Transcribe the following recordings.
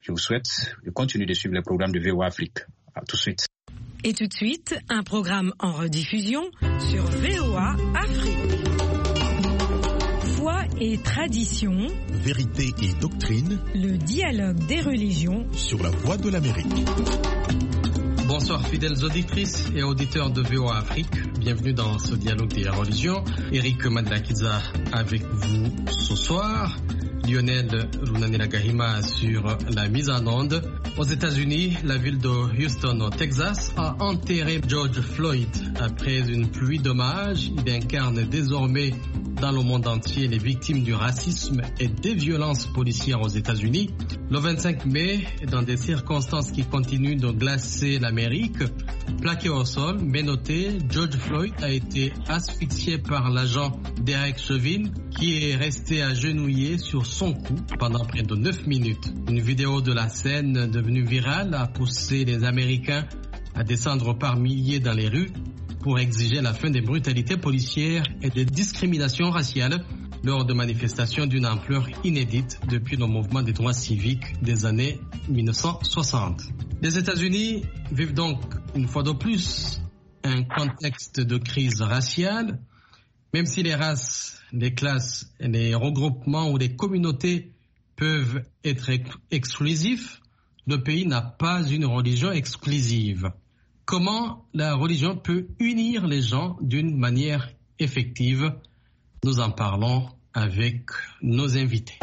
Je vous souhaite de continuer de suivre les programmes de VOA Afrique. À tout de suite. Et tout de suite, un programme en rediffusion sur VOA Afrique. Foi et tradition, vérité et doctrine, le dialogue des religions sur la voie de l'Amérique. Bonsoir fidèles auditrices et auditeurs de VOA Afrique, bienvenue dans ce dialogue des religions. Eric Madlakiza avec vous ce soir, Lionel Runaniragahima sur la mise en onde. Aux États-Unis, la ville de Houston au Texas a enterré George Floyd après une pluie d'hommages. Il incarne désormais dans le monde entier les victimes du racisme et des violences policières aux États-Unis. Le 25 mai, dans des circonstances qui continuent de glacer l'Amérique, plaqué au sol, menotté, George Floyd a été asphyxié par l'agent Derek Chauvin qui est resté agenouillé sur son cou pendant près de 9 minutes. Une vidéo de la scène devenue virale a poussé les Américains à descendre par milliers dans les rues pour exiger la fin des brutalités policières et des discriminations raciales lors de manifestations d'une ampleur inédite depuis le mouvement des droits civiques des années 1960. Les États-Unis vivent donc une fois de plus un contexte de crise raciale, même si les races, les classes, les regroupements ou les communautés peuvent être exclusifs, le pays n'a pas une religion exclusive. Comment la religion peut unir les gens d'une manière effective? Nous en parlons avec nos invités.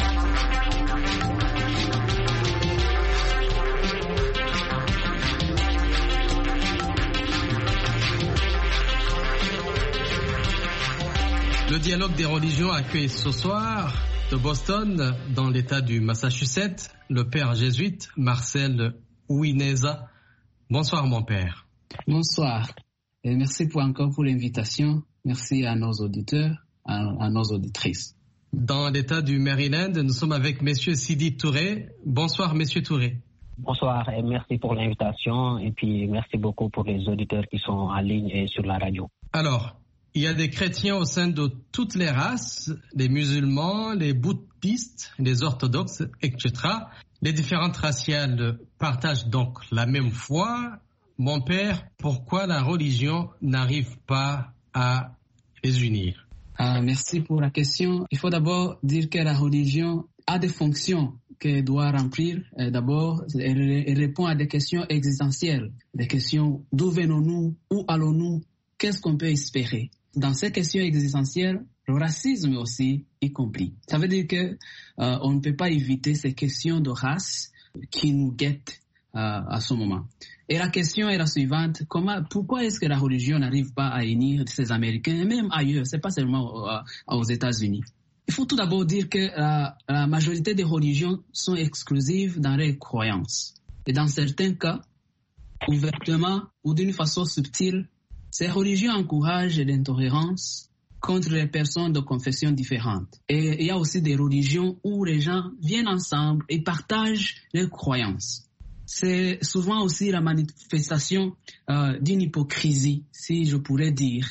Le dialogue des religions accueille ce soir de Boston, dans l'État du Massachusetts, le père jésuite Marcel Ouineza. Bonsoir mon père. Bonsoir et merci encore pour l'invitation. Merci à nos auditeurs, à nos auditrices. Dans l'État du Maryland, nous sommes avec Monsieur Sidi Touré. Bonsoir Monsieur Touré. Bonsoir et merci pour l'invitation et puis merci beaucoup pour les auditeurs qui sont en ligne et sur la radio. Alors, il y a des chrétiens au sein de toutes les races, les musulmans, les bouddhistes, les orthodoxes, etc. Les différentes raciales partagent donc la même foi. Mon père, pourquoi la religion n'arrive pas à les unir? Merci pour la question. Il faut d'abord dire que la religion a des fonctions qu'elle doit remplir. D'abord, elle répond à des questions existentielles, des questions d'où venons-nous, où allons-nous, qu'est-ce qu'on peut espérer. Dans ces questions existentielles, le racisme aussi y compris. Ça veut dire que on ne peut pas éviter ces questions de race qui nous guettent à ce moment. Et la question est la suivante, pourquoi est-ce que la religion n'arrive pas à unir ces Américains, et même ailleurs, c'est pas seulement aux États-Unis. Il faut tout d'abord dire que la majorité des religions sont exclusives dans leurs croyances. Et dans certains cas, ouvertement ou d'une façon subtile, ces religions encouragent l'intolérance contre les personnes de confessions différentes. Et il y a aussi des religions où les gens viennent ensemble et partagent leurs croyances. C'est souvent aussi la manifestation d'une hypocrisie, si je pourrais dire,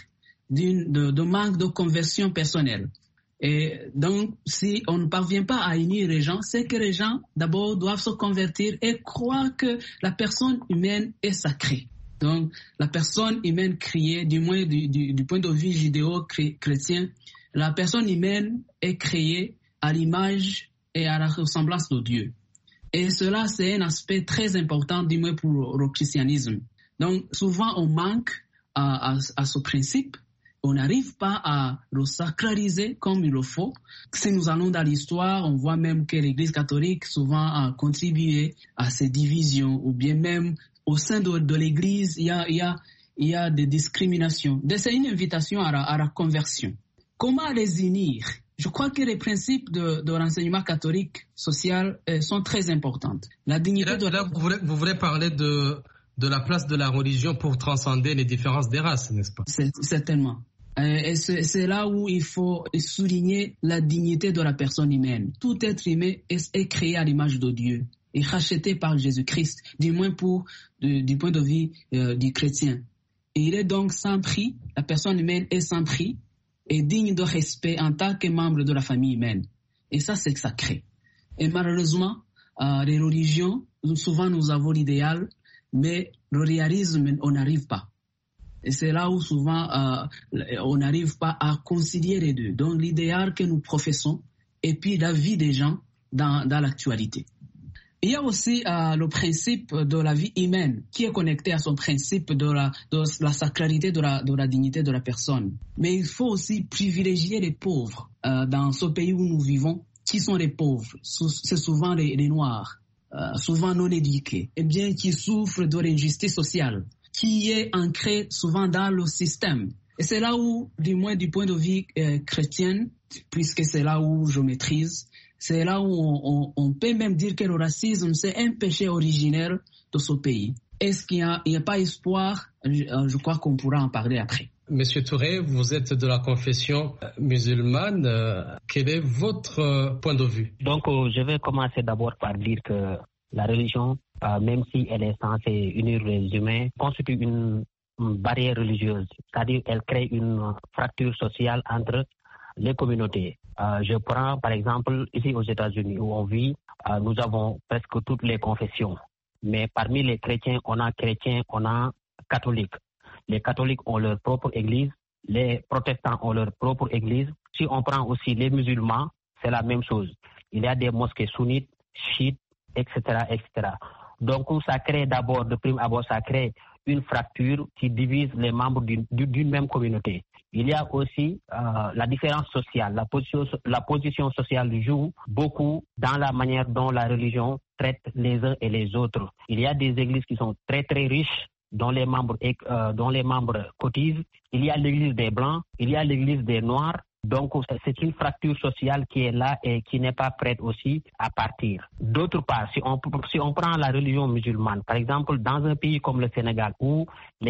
de manque de conversion personnelle. Et donc, si on ne parvient pas à unir les gens, c'est que les gens, d'abord, doivent se convertir et croire que la personne humaine est sacrée. Donc, la personne humaine créée, du moins du point de vue judéo-chrétien, la personne humaine est créée à l'image et à la ressemblance de Dieu. Et cela, c'est un aspect très important, du moins pour le christianisme. Donc, souvent, on manque à ce principe. On n'arrive pas à le sacraliser comme il le faut. Si nous allons dans l'histoire, on voit même que l'Église catholique souvent a contribué à ces divisions, ou bien même au sein de l'Église, il y a des discriminations. C'est une invitation à la conversion. Comment les unir? Je crois que les principes de l'enseignement catholique social sont très importants. La dignité vous voulez parler de la place de la religion pour transcender les différences des races, n'est-ce pas? Certainement. Et c'est là où il faut souligner la dignité de la personne humaine. Tout être humain est créé à l'image de Dieu et racheté par Jésus-Christ, du moins du point de vue du chrétien. Et il est donc sans prix, la personne humaine est sans prix et digne de respect en tant que membre de la famille humaine. Et ça, c'est sacré. Et malheureusement, les religions, souvent nous avons l'idéal, mais le réalisme, on n'arrive pas. Et c'est là où souvent on n'arrive pas à concilier les deux. Donc l'idéal que nous professons et puis la vie des gens dans l'actualité. Il y a aussi le principe de la vie humaine qui est connecté à son principe de la sacralité de la dignité de la personne. Mais il faut aussi privilégier les pauvres dans ce pays où nous vivons. Qui sont les pauvres? C'est souvent les Noirs, souvent non éduqués, et bien qui souffrent de l'injustice sociale, qui est ancrée souvent dans le système. Et c'est là où, du moins du point de vue chrétien, puisque c'est là où je maîtrise, c'est là où on peut même dire que le racisme, c'est un péché originaire de ce pays. Est-ce qu'il n'y a pas espoir? Je crois qu'on pourra en parler après. Monsieur Touré, vous êtes de la confession musulmane. Quel est votre point de vue? Donc, je vais commencer d'abord par dire que la religion, même si elle est censée unir les humains, constitue une barrière religieuse. C'est-à-dire qu'elle crée une fracture sociale entre les communautés. Je prends par exemple ici aux États-Unis où on vit, nous avons presque toutes les confessions. Mais parmi les chrétiens, on a catholiques. Les catholiques ont leur propre église, les protestants ont leur propre église. Si on prend aussi les musulmans, c'est la même chose. Il y a des mosquées sunnites, chiites, etc., etc. Donc ça crée d'abord, de prime abord, ça crée une fracture qui divise les membres d'une même communauté. Il y a aussi la différence sociale. La position sociale joue beaucoup dans la manière dont la religion traite les uns et les autres. Il y a des églises qui sont très très riches, dont les membres cotisent. Il y a l'église des Blancs, il y a l'église des Noirs. Donc, c'est une fracture sociale qui est là et qui n'est pas prête aussi à partir. D'autre part, si on prend la religion musulmane, par exemple, dans un pays comme le Sénégal, où les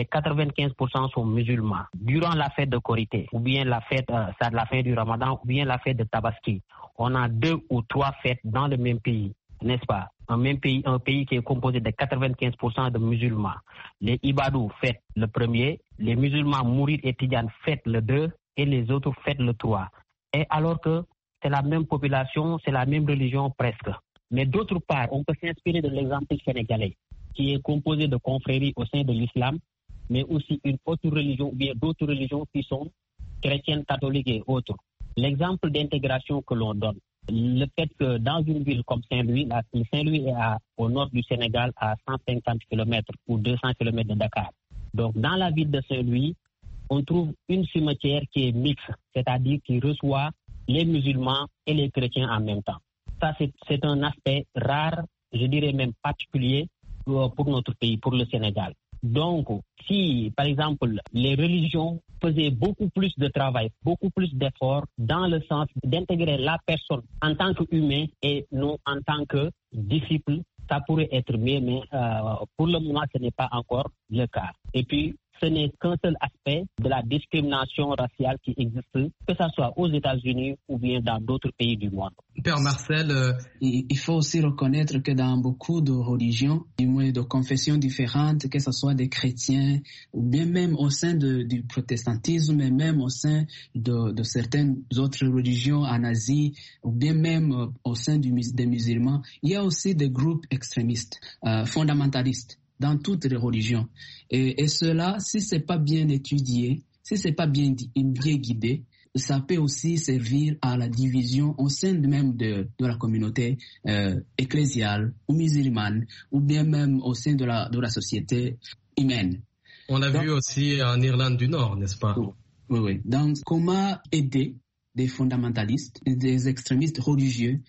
95% sont musulmans, durant la fête de Korité, ou bien la fête du Ramadan, ou bien la fête de Tabaski, on a 2 ou 3 fêtes dans le même pays, n'est-ce pas? Un pays qui est composé de 95% de musulmans. Les Ibadou fêtent le 1er, les musulmans Mourides et Tidjanes fêtent le 2, et les autres fêtent le 3. Et alors que c'est la même population, c'est la même religion presque. Mais d'autre part, on peut s'inspirer de l'exemple sénégalais, qui est composé de confréries au sein de l'islam, mais aussi une autre religion, ou bien d'autres religions qui sont chrétiennes, catholiques et autres. L'exemple d'intégration que l'on donne, le fait que dans une ville comme Saint-Louis, Saint-Louis est au nord du Sénégal à 150 km ou 200 km de Dakar. Donc dans la ville de Saint-Louis, on trouve une cimetière qui est mixte, c'est-à-dire qui reçoit les musulmans et les chrétiens en même temps. Ça, c'est un aspect rare, je dirais même particulier pour notre pays, pour le Sénégal. Donc, si, par exemple, les religions faisaient beaucoup plus de travail, beaucoup plus d'efforts dans le sens d'intégrer la personne en tant qu'humain et non en tant que disciple, ça pourrait être mieux, mais pour le moment, ce n'est pas encore le cas. Et puis, ce n'est qu'un seul aspect de la discrimination raciale qui existe, que ce soit aux États-Unis ou bien dans d'autres pays du monde. Père Marcel, il faut aussi reconnaître que dans beaucoup de religions, du moins de confessions différentes, que ce soit des chrétiens ou bien même au sein du protestantisme et même au sein de certaines autres religions en Asie ou bien même au sein des musulmans, il y a aussi des groupes extrémistes, fondamentalistes dans toutes les religions. Et cela, si c'est pas bien étudié, si c'est pas bien guidé, ça peut aussi servir à la division au sein même de la communauté ecclésiale ou musulmane, ou bien même au sein de la société humaine. On l'a vu aussi en Irlande du Nord, n'est-ce pas? Oui. Donc, comment aider des fondamentalistes, des extrémistes religieux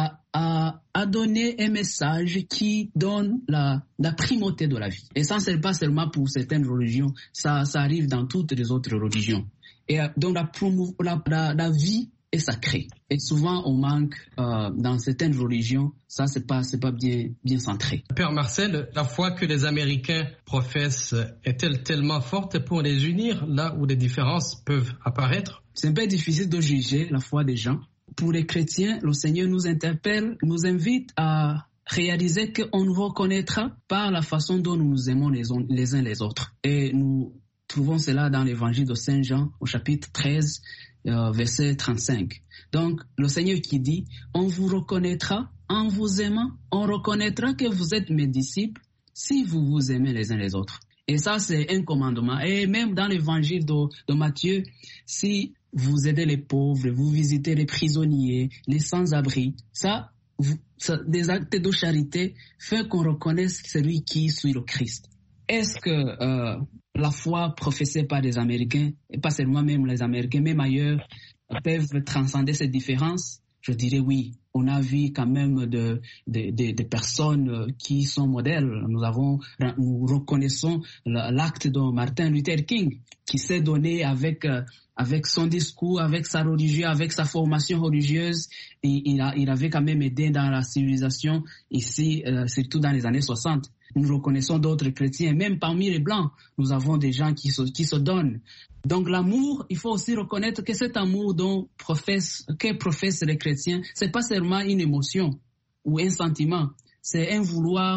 à donner un message qui donne la primauté de la vie. Et ça, c'est pas seulement pour certaines religions, ça arrive dans toutes les autres religions. Et donc la vie est sacrée. Et souvent, on manque dans certaines religions, ça, c'est pas bien centré. Père Marcel, la foi que les Américains professent est-elle tellement forte pour les unir là où les différences peuvent apparaître? C'est un peu difficile de juger la foi des gens. Pour les chrétiens, le Seigneur nous interpelle, nous invite à réaliser qu'on nous reconnaîtra par la façon dont nous nous aimons les uns les autres. Et nous trouvons cela dans l'évangile de Saint Jean au chapitre 13, verset 35. Donc, le Seigneur qui dit, on vous reconnaîtra en vous aimant, on reconnaîtra que vous êtes mes disciples si vous vous aimez les uns les autres. Et ça, c'est un commandement. Et même dans l'évangile de Matthieu, si vous aidez les pauvres, vous visitez les prisonniers, les sans-abri, des actes de charité font qu'on reconnaisse celui qui suit le Christ. Est-ce que la foi professée par les Américains, et pas seulement même les Américains, même ailleurs, peuvent transcender ces différences? Je dirais oui. On a vu quand même des personnes qui sont modèles. Nous reconnaissons l'acte de Martin Luther King, qui s'est donné avec son discours, avec sa religion, avec sa formation religieuse. Il avait quand même aidé dans la civilisation ici, surtout dans les années 60. Nous reconnaissons d'autres chrétiens, même parmi les Blancs, nous avons des gens qui se donnent. Donc l'amour, il faut aussi reconnaître que cet amour que professent les chrétiens, c'est pas seulement une émotion ou un sentiment, c'est un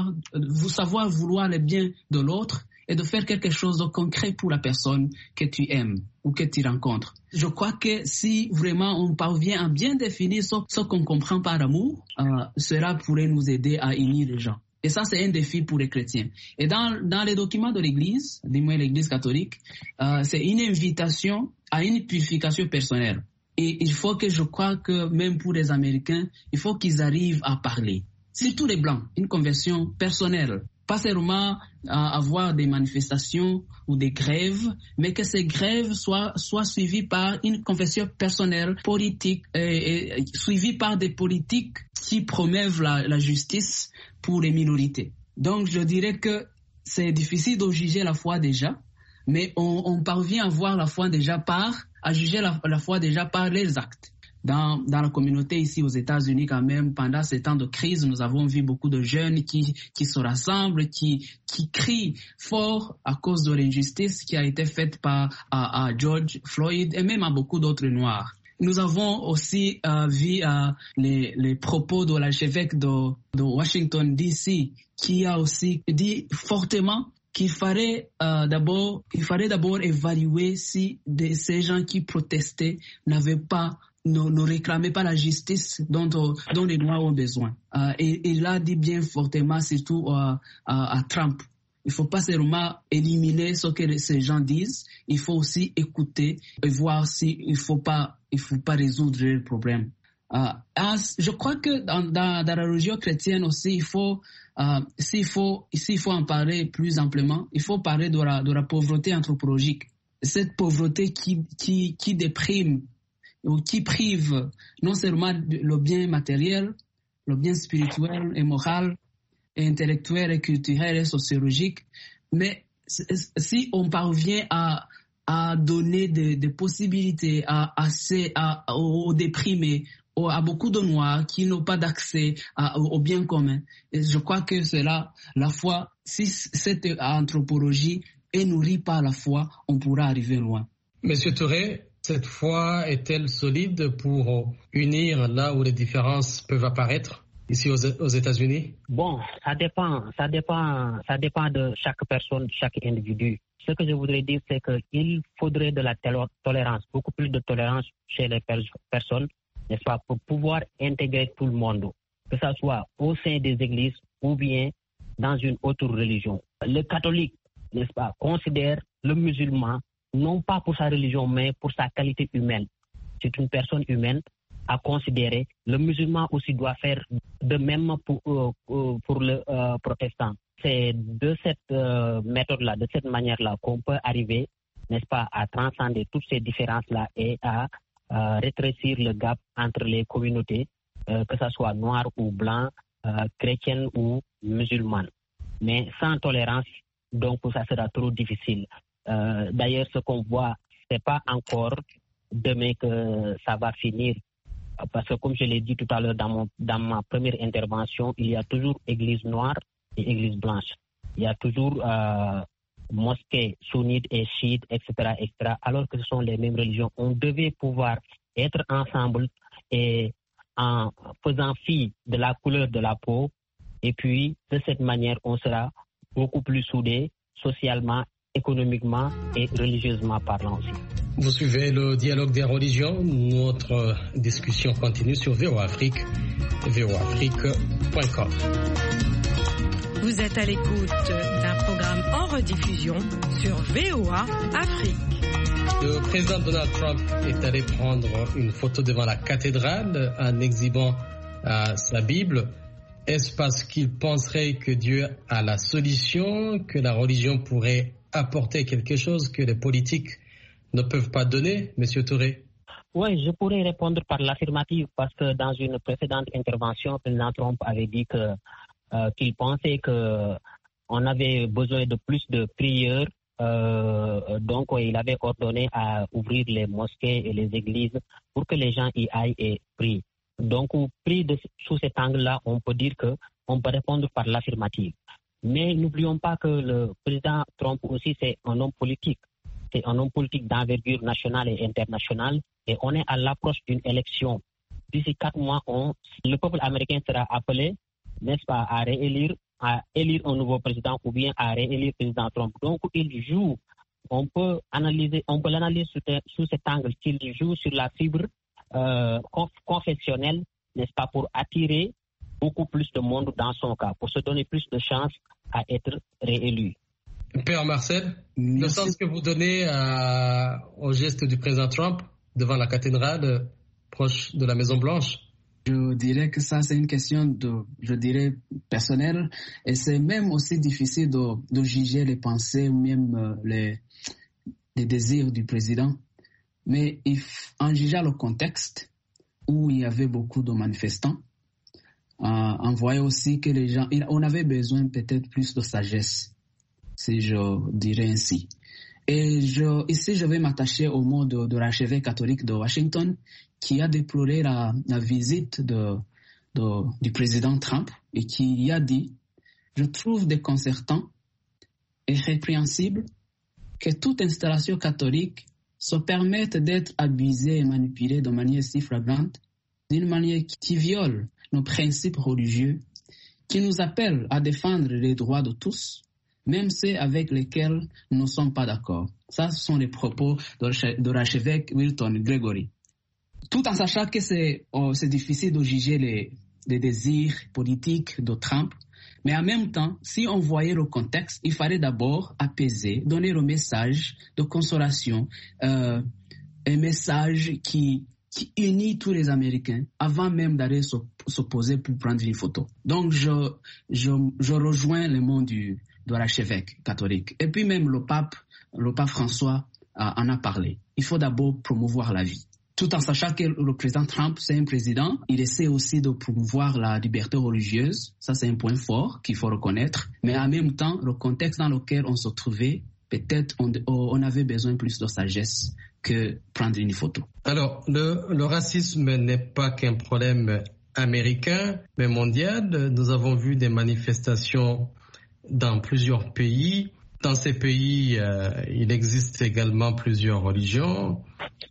savoir vouloir le bien de l'autre et de faire quelque chose de concret pour la personne que tu aimes ou que tu rencontres. Je crois que si vraiment on parvient à bien définir ce qu'on comprend par amour, cela pourrait nous aider à unir les gens. Et ça, c'est un défi pour les chrétiens. Et dans les documents de l'Église, du moins l'Église catholique, c'est une invitation à une purification personnelle. Et il faut que je crois que même pour les Américains, il faut qu'ils arrivent à parler. Surtout les Blancs, une conversion personnelle. Pas seulement avoir des manifestations ou des grèves, mais que ces grèves soient suivies par une confession personnelle, politique, et suivies par des politiques qui promeuvent la justice pour les minorités. Donc je dirais que c'est difficile de juger la foi déjà, mais on parvient à voir la foi déjà à juger la foi déjà par les actes. Dans la communauté ici aux États-Unis quand même, pendant ces temps de crise, nous avons vu beaucoup de jeunes qui se rassemblent, qui crient fort à cause de l'injustice qui a été faite à George Floyd et même à beaucoup d'autres Noirs. Nous avons aussi vu les propos de l'archevêque de Washington D.C. qui a aussi dit fortement qu'il fallait d'abord évaluer si ces gens qui protestaient ne réclamaient pas la justice dont les Noirs ont besoin. Et il a dit bien fortement, surtout à Trump. Il ne faut pas seulement éliminer ce que ces gens disent, il faut aussi écouter et voir s'il ne faut pas résoudre le problème. Je crois que dans la religion chrétienne aussi, s'il faut en parler plus amplement, il faut parler de la pauvreté anthropologique. Cette pauvreté qui déprime ou qui prive non seulement le bien matériel, le bien spirituel et moral, et intellectuel et culturel et sociologique, mais si on parvient à donner des possibilités aux déprimés, à beaucoup de Noirs qui n'ont pas d'accès au bien commun, et je crois que c'est là la foi. Si cette anthropologie est nourrie par la foi, on pourra arriver loin. Monsieur Touré, cette foi est-elle solide pour unir là où les différences peuvent apparaître ici aux États-Unis? Bon, ça dépend de chaque personne, chaque individu. Ce que je voudrais dire, c'est qu'il faudrait de la tolérance, beaucoup plus de tolérance chez les personnes, n'est-ce pas, pour pouvoir intégrer tout le monde, que ce soit au sein des églises ou bien dans une autre religion. Le catholique, n'est-ce pas, considère le musulman non pas pour sa religion, mais pour sa qualité humaine. C'est une personne humaine à considérer. Le musulman aussi doit faire de même pour le protestant. C'est de cette méthode-là, de cette manière-là qu'on peut arriver, n'est-ce pas, à transcender toutes ces différences-là et à rétrécir le gap entre les communautés, que ce soit noir ou blanc, chrétienne ou musulmane. Mais sans tolérance, donc ça sera trop difficile. D'ailleurs, ce qu'on voit, c'est pas encore demain que ça va finir. Parce que comme je l'ai dit tout à l'heure dans ma première intervention, il y a toujours église noire et église blanche. Il y a toujours mosquées sunnites et chiites, etc., etc., alors que ce sont les mêmes religions. On devait pouvoir être ensemble et en faisant fi de la couleur de la peau. Et puis, de cette manière, on sera beaucoup plus soudés socialement économiquement et religieusement parlant aussi. Vous suivez le dialogue des religions. Notre discussion continue sur VOA Afrique, voaafrique.com. Vous êtes à l'écoute d'un programme en rediffusion sur VOA Afrique. Le président Donald Trump est allé prendre une photo devant la cathédrale en exhibant sa Bible. Est-ce parce qu'il penserait que Dieu a la solution, que la religion pourrait apporter quelque chose que les politiques ne peuvent pas donner, M. Touré? Oui, je pourrais répondre par l'affirmative parce que dans une précédente intervention, le président Trump avait dit qu'il pensait qu'on avait besoin de plus de prières. Donc, il avait ordonné à ouvrir les mosquées et les églises pour que les gens y aillent et prient. Donc, pris sous cet angle-là, on peut dire qu'on peut répondre par l'affirmative. Mais n'oublions pas que le président Trump aussi, c'est un homme politique. C'est un homme politique d'envergure nationale et internationale. Et on est à l'approche d'une élection. D'ici 4 mois, le peuple américain sera appelé, n'est-ce pas, à élire un nouveau président ou bien à réélire le président Trump. Donc, il joue, on peut l'analyser sous cet angle, qu'il joue sur la fibre confessionnelle, n'est-ce pas, pour attirer beaucoup plus de monde dans son cas, pour se donner plus de chances à être réélu. Père Marcel, le sens que vous donnez au geste du président Trump devant la cathédrale proche de la Maison-Blanche? Je dirais que ça, c'est une question personnelle, et c'est même aussi difficile de juger les pensées, même les désirs du président. Mais en jugeant le contexte où il y avait beaucoup de manifestants, on voyait aussi que les gens, on avait besoin peut-être plus de sagesse, si je dirais ainsi. Et ici, je vais m'attacher au mot de l'archevêque catholique de Washington, qui a déploré la visite du président Trump et qui a dit « Je trouve déconcertant et répréhensible que toute installation catholique se permette d'être abusée et manipulée de manière si flagrante, d'une manière qui viole nos principes religieux, qui nous appelle à défendre les droits de tous, même ceux avec lesquels nous ne sommes pas d'accord. » Ça, ce sont les propos de l'archevêque Wilton Gregory. Tout en sachant que c'est difficile de juger les désirs politiques de Trump, mais en même temps, si on voyait le contexte, il fallait d'abord apaiser, donner un message de consolation, un message qui unit tous les Américains avant même d'aller se poser pour prendre une photo. Donc, je rejoins le mot de l'archevêque catholique. Et puis même le pape François en a parlé. Il faut d'abord promouvoir la vie. Tout en sachant que le président Trump, c'est un président, il essaie aussi de promouvoir la liberté religieuse. Ça, c'est un point fort qu'il faut reconnaître. Mais en même temps, le contexte dans lequel on se trouvait, peut-être on avait besoin plus de sagesse que prendre une photo. Alors, le racisme n'est pas qu'un problème américain, mais mondial. Nous avons vu des manifestations dans plusieurs pays. Dans ces pays, il existe également plusieurs religions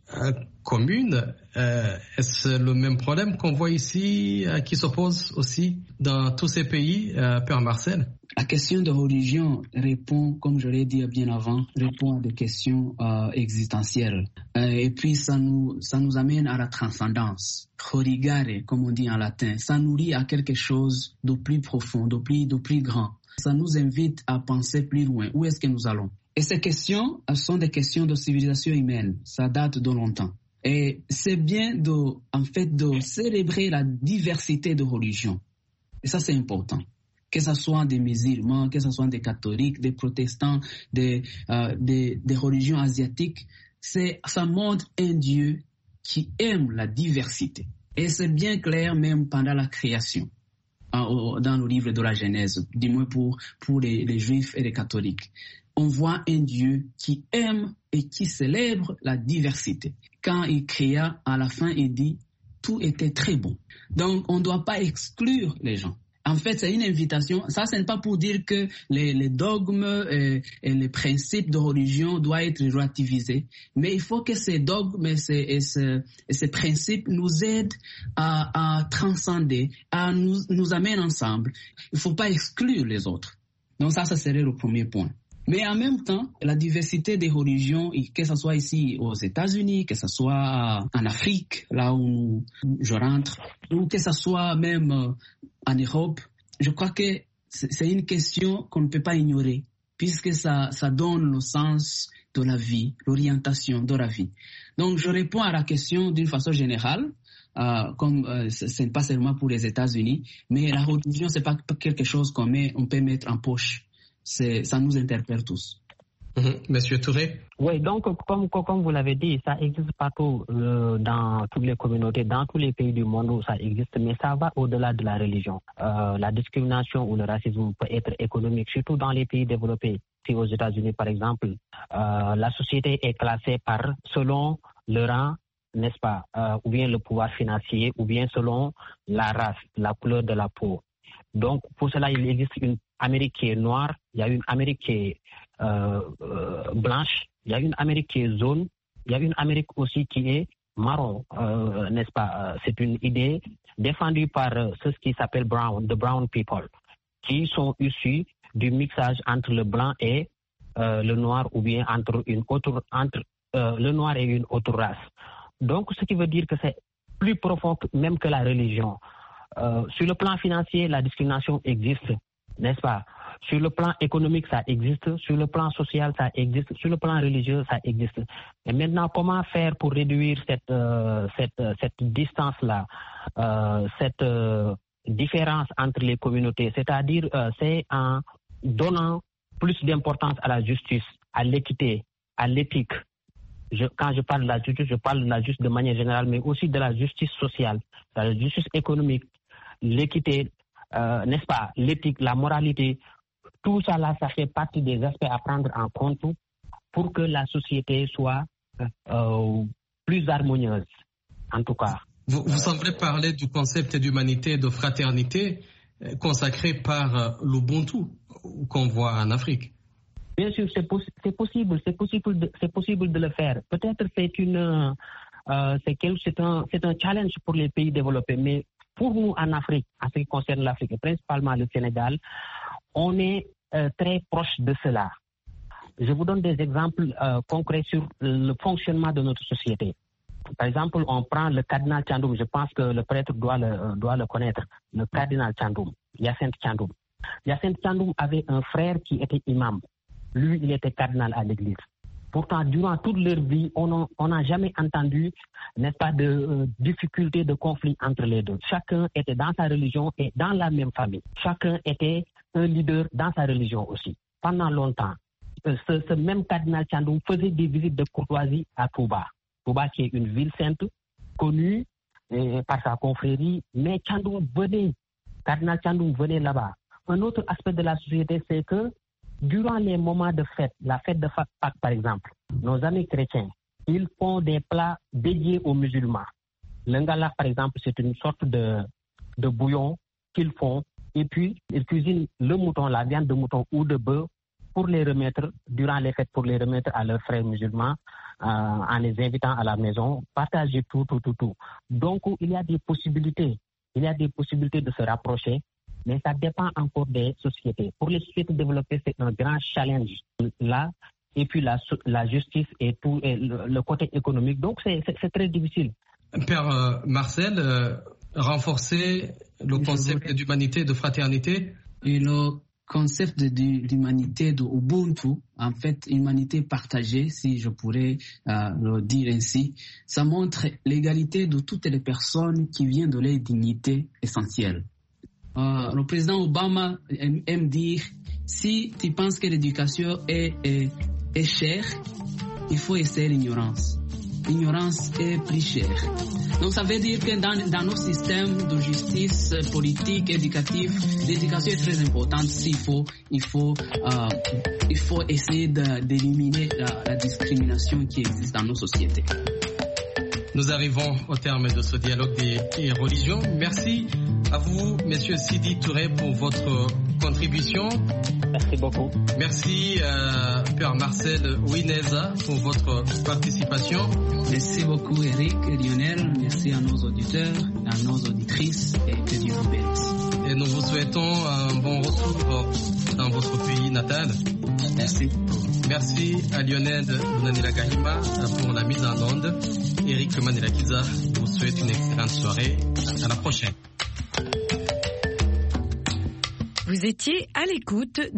communes. Est-ce le même problème qu'on voit ici, qui s'oppose aussi dans tous ces pays, Père Marcel? La question de religion répond, comme je l'ai dit bien avant, répond à des questions existentielles. Et puis ça nous amène à la transcendance. Religare, comme on dit en latin, ça nous lie à quelque chose de plus profond, de plus grand. Ça nous invite à penser plus loin. Où est-ce que nous allons? Et ces questions sont des questions de civilisation humaine. Ça date de longtemps. Et c'est bien de célébrer la diversité de religions. Et ça, c'est important. Que ce soit des musulmans, que ce soit des catholiques, des protestants, des religions asiatiques, ça montre un Dieu qui aime la diversité. Et c'est bien clair même pendant la création, dans le livre de la Genèse, du moins pour les juifs et les catholiques. On voit un Dieu qui aime et qui célèbre la diversité. Quand il créa, à la fin, il dit « tout était très bon ». Donc, on ne doit pas exclure les gens. En fait, c'est une invitation. Ça, ce n'est pas pour dire que les dogmes et les principes de religion doivent être relativisés. Mais il faut que ces dogmes et ces principes nous aident à transcender, à nous amener ensemble. Il ne faut pas exclure les autres. Donc ça serait le premier point. Mais en même temps, la diversité des religions, que ce soit ici aux États-Unis, que ce soit en Afrique, là où je rentre, ou que ce soit même en Europe, je crois que c'est une question qu'on ne peut pas ignorer, puisque ça donne le sens de la vie, l'orientation de la vie. Donc, je réponds à la question d'une façon générale, comme ce n'est pas seulement pour les États-Unis, mais la religion, c'est pas quelque chose qu'on peut mettre en poche. Ça nous interpelle tous. Monsieur Touré? Oui, donc comme vous l'avez dit, ça existe partout dans toutes les communautés, dans tous les pays du monde où ça existe, mais ça va au-delà de la religion. La discrimination ou le racisme peut être économique, surtout dans les pays développés. Si aux États-Unis, par exemple, la société est classée selon le rang, n'est-ce pas, ou bien le pouvoir financier, ou bien selon la race, la couleur de la peau. Donc, pour cela, il existe une Amérique qui est noire, il y a une Amérique qui est blanche, il y a une Amérique qui est jaune, il y a une Amérique aussi qui est marron, n'est-ce pas? C'est une idée défendue par ceux qui s'appellent the brown people, qui sont issus du mixage entre le blanc et le noir, ou bien entre le noir et une autre race. Donc, ce qui veut dire que c'est plus profond même que la religion. Sur le plan financier, la discrimination existe, n'est-ce pas? Sur le plan économique, ça existe. Sur le plan social, ça existe. Sur le plan religieux, ça existe. Et maintenant, comment faire pour réduire cette distance-là, cette différence entre les communautés? C'est-à-dire, c'est en donnant plus d'importance à la justice, à l'équité, à l'éthique. Quand je parle de la justice, je parle de la justice de manière générale, mais aussi de la justice sociale, de la justice économique, l'équité, n'est-ce pas, l'éthique, la moralité. Tout ça là, ça fait partie des aspects à prendre en compte pour que la société soit plus harmonieuse, en tout cas. Vous semblez parler du concept d'humanité et de fraternité consacré par l'Ubuntu qu'on voit en Afrique. Bien sûr, c'est possible de le faire. Peut-être c'est un challenge pour les pays développés, mais pour nous en Afrique, en ce qui concerne l'Afrique, et principalement le Sénégal, on est très proche de cela. Je vous donne des exemples concrets sur le fonctionnement de notre société. Par exemple, on prend le cardinal Thiandoum, je pense que le prêtre doit le connaître, le cardinal Thiandoum, Hyacinthe Thiandoum. Hyacinthe Thiandoum avait un frère qui était imam. Lui, il était cardinal à l'église. Pourtant, durant toute leur vie, on n'a jamais entendu, n'est-ce pas, de difficultés, de conflits entre les deux. Chacun était dans sa religion et dans la même famille. Chacun était un leader dans sa religion aussi. Pendant longtemps, ce même cardinal Thiandoum faisait des visites de courtoisie à Touba. Touba qui est une ville sainte, connue par sa confrérie, mais cardinal Thiandoum venait là-bas. Un autre aspect de la société, c'est que durant les moments de fête, la fête de Pâques par exemple, nos amis chrétiens, ils font des plats dédiés aux musulmans. L'ingala par exemple, c'est une sorte de bouillon qu'ils font et puis ils cuisinent le mouton, la viande de mouton ou de bœuf pour les remettre, durant les fêtes, pour les remettre à leurs frères musulmans en les invitant à la maison, partager tout. Donc il y a des possibilités de se rapprocher. Mais ça dépend encore des sociétés. Pour les sociétés développées, c'est un grand challenge là. Et puis la justice et tout, et le côté économique. Donc c'est très difficile. Père Marcel, renforcer le concept d'humanité, de fraternité. Et le concept d'humanité, de Ubuntu, en fait, humanité partagée, si je pourrais le dire ainsi, ça montre l'égalité de toutes les personnes qui viennent de leur dignité essentielle. Le président Obama aime dire, si tu penses que l'éducation est chère, il faut essayer l'ignorance. L'ignorance est plus chère. Donc ça veut dire que dans nos systèmes de justice politique, éducative, l'éducation est très importante. Il faut essayer d'éliminer la discrimination qui existe dans nos sociétés. Nous arrivons au terme de ce dialogue des religions. Merci à vous, Monsieur Sidi Touré, pour votre contribution. Merci beaucoup. Merci, Père Marcel Ouineza, pour votre participation. Merci beaucoup, Eric et Lionel. Merci à nos auditeurs, à nos auditrices, et que Dieu vous bénisse. Et nous vous souhaitons un bon retour dans votre pays natal. Merci. Merci à Lionel Bounanila Kahima pour la mise en onde. Eric Mandela Kiza vous souhaite une excellente soirée. À la prochaine. Vous étiez à l'écoute